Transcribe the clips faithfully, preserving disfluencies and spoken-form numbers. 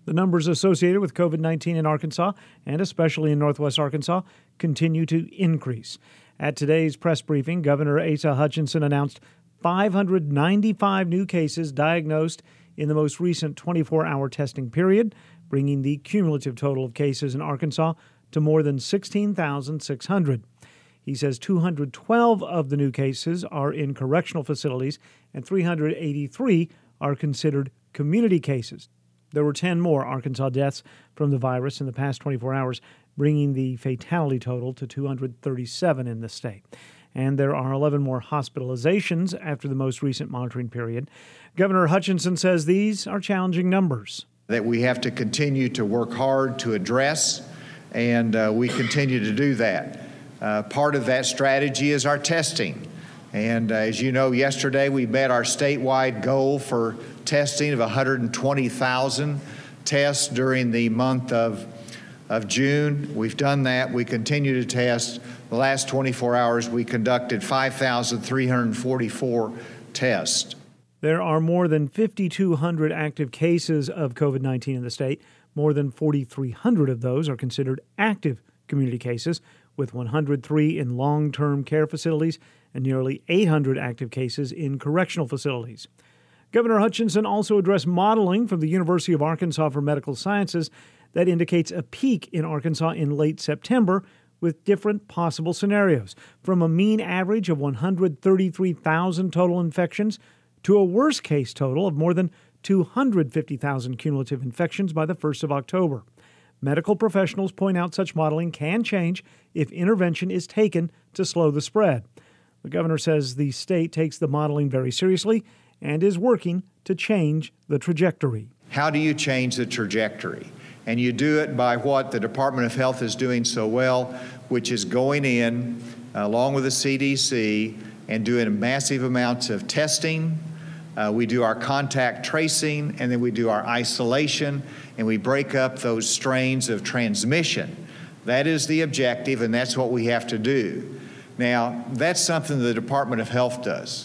The numbers associated with COVID nineteen in Arkansas, and especially in Northwest Arkansas, continue to increase. At today's press briefing, Governor Asa Hutchinson announced five hundred ninety-five new cases diagnosed in the most recent twenty-four hour testing period, bringing the cumulative total of cases in Arkansas to more than sixteen thousand six hundred. He says two hundred twelve of the new cases are in correctional facilities and three hundred eighty-three are considered community cases. There were ten more Arkansas deaths from the virus in the past twenty-four hours, bringing the fatality total to two hundred thirty-seven in the state. And there are eleven more hospitalizations after the most recent monitoring period. Governor Hutchinson says these are challenging numbers that we have to continue to work hard to address, and uh, we continue to do that. Uh, part of that strategy is our testing. And uh, as you know, yesterday we met our statewide goal for testing of one hundred twenty thousand tests during the month of, of June. We've done that. We continue to test. The last twenty-four hours, we conducted five thousand three hundred forty-four tests. There are more than five thousand two hundred active cases of COVID nineteen in the state. More than four thousand three hundred of those are considered active community cases, with one hundred three in long-term care facilities and nearly eight hundred active cases in correctional facilities. Governor Hutchinson also addressed modeling from the University of Arkansas for Medical Sciences that indicates a peak in Arkansas in late September with different possible scenarios, from a mean average of one hundred thirty-three thousand total infections to a worst-case total of more than two hundred fifty thousand cumulative infections by the first of October. Medical professionals point out such modeling can change if intervention is taken to slow the spread. The governor says the state takes the modeling very seriously and is working to change the trajectory. How do you change the trajectory? And you do it by what the Department of Health is doing so well, which is going in, uh, along with the C D C, and doing massive amounts of testing. Uh, we do our contact tracing, and then we do our isolation, and we break up those strains of transmission. That is the objective, and that's what we have to do. Now, that's something the Department of Health does.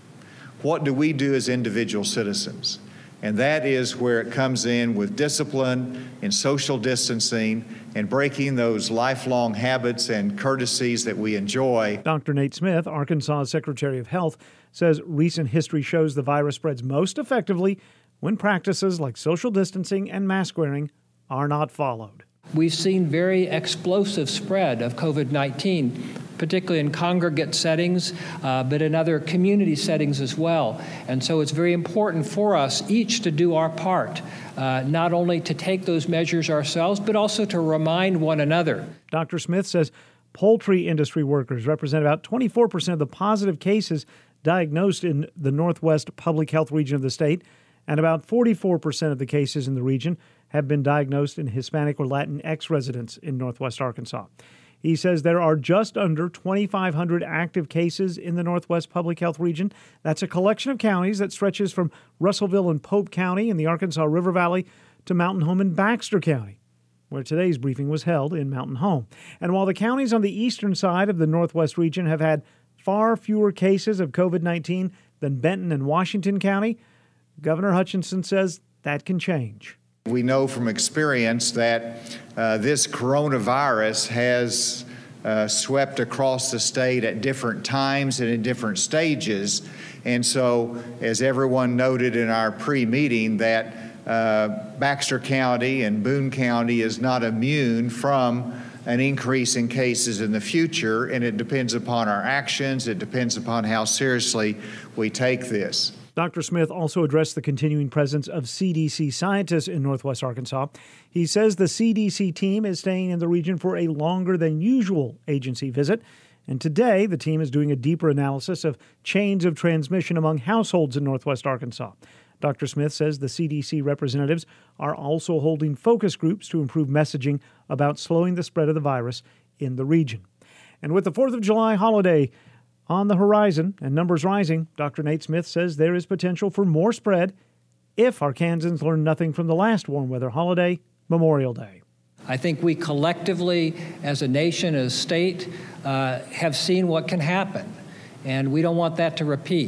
What do we do as individual citizens? And that is where it comes in with discipline and social distancing and breaking those lifelong habits and courtesies that we enjoy. Doctor Nate Smith, Arkansas Secretary of Health, says recent history shows the virus spreads most effectively when practices like social distancing and mask wearing are not followed. We've seen very explosive spread of COVID nineteen, particularly in congregate settings, uh, but in other community settings as well. And so it's very important for us each to do our part, uh, not only to take those measures ourselves, but also to remind one another. Doctor Smith says poultry industry workers represent about twenty-four percent of the positive cases diagnosed in the Northwest Public Health region of the state, and about forty-four percent of the cases in the region have been diagnosed in Hispanic or Latinx residents in Northwest Arkansas. He says there are just under twenty-five hundred active cases in the Northwest Public Health region. That's a collection of counties that stretches from Russellville and Pope County in the Arkansas River Valley to Mountain Home in Baxter County, where today's briefing was held in Mountain Home. And while the counties on the eastern side of the Northwest region have had far fewer cases of COVID nineteen than Benton and Washington County, Governor Hutchinson says that can change. We know from experience that uh, this coronavirus has uh, swept across the state at different times and in different stages. And so, as everyone noted in our pre-meeting, that uh, Baxter County and Boone County is not immune from an increase in cases in the future, and it depends upon our actions. It depends upon how seriously we take this. Doctor Smith also addressed the continuing presence of C D C scientists in Northwest Arkansas. He says the C D C team is staying in the region for a longer than usual agency visit. And today, the team is doing a deeper analysis of chains of transmission among households in Northwest Arkansas. Doctor Smith says the C D C representatives are also holding focus groups to improve messaging about slowing the spread of the virus in the region. And with the fourth of July holiday on the horizon and numbers rising, Doctor Nate Smith says there is potential for more spread if Arkansans learn nothing from the last warm weather holiday, Memorial Day. I think we collectively, as a nation, as a state, uh, have seen what can happen, and we don't want that to repeat.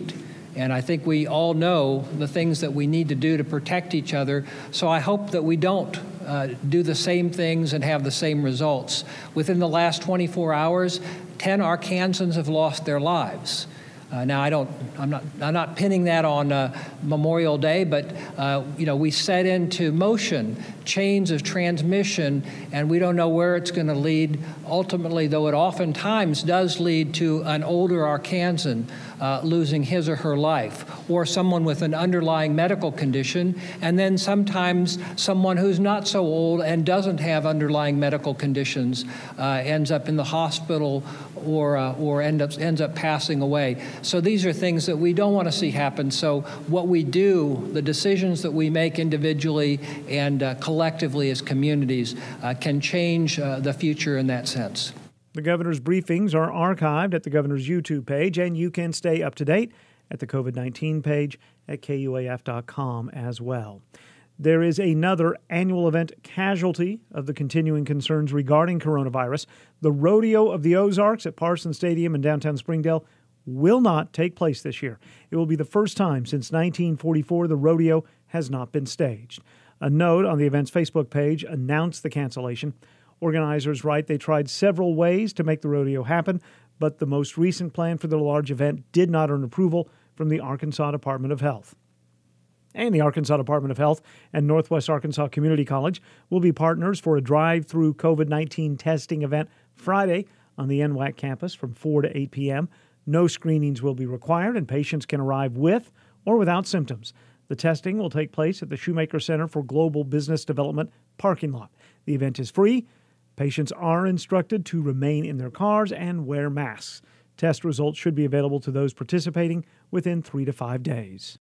And I think we all know the things that we need to do to protect each other. So I hope that we don't uh, do the same things and have the same results. Within the last twenty-four hours, ten Arkansans have lost their lives. Uh, now, I don't, I'm not, I'm not pinning that on uh, Memorial Day, but uh, you know, we set into motion chains of transmission, and we don't know where it's going to lead. Ultimately, though, it oftentimes does lead to an older Arkansan uh, losing his or her life, or someone with an underlying medical condition, and then sometimes someone who's not so old and doesn't have underlying medical conditions uh, ends up in the hospital or uh, or end up, ends up passing away. So these are things that we don't want to see happen. So what we do, the decisions that we make individually and uh, collectively as communities uh, can change uh, the future in that sense. The governor's briefings are archived at the governor's YouTube page, and you can stay up to date at the COVID nineteen page at K U A F dot com as well. There is another annual event casualty of the continuing concerns regarding coronavirus. The Rodeo of the Ozarks at Parsons Stadium in downtown Springdale will not take place this year. It will be the first time since nineteen forty-four the rodeo has not been staged. A note on the event's Facebook page announced the cancellation. Organizers write they tried several ways to make the rodeo happen, but the most recent plan for the large event did not earn approval from the Arkansas Department of Health. And the Arkansas Department of Health and Northwest Arkansas Community College will be partners for a drive-through COVID nineteen testing event Friday on the N W A C campus from four to eight p.m. No screenings will be required, and patients can arrive with or without symptoms. The testing will take place at the Shoemaker Center for Global Business Development parking lot. The event is free. Patients are instructed to remain in their cars and wear masks. Test results should be available to those participating within three to five days.